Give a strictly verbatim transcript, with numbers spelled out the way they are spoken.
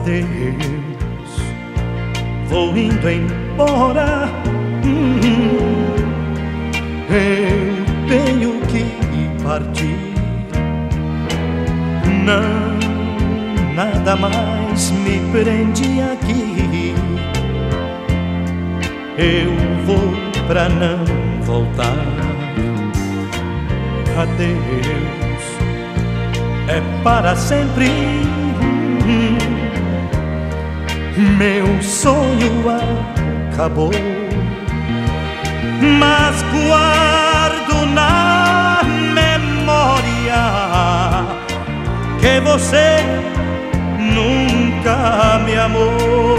adeus, vou indo embora. Hum, eu tenho que partir. Não, nada mais me prende aqui. Eu vou pra não voltar. Adeus, é para sempre. Meu sonho acabou, mas guardo na memória que você nunca me amou.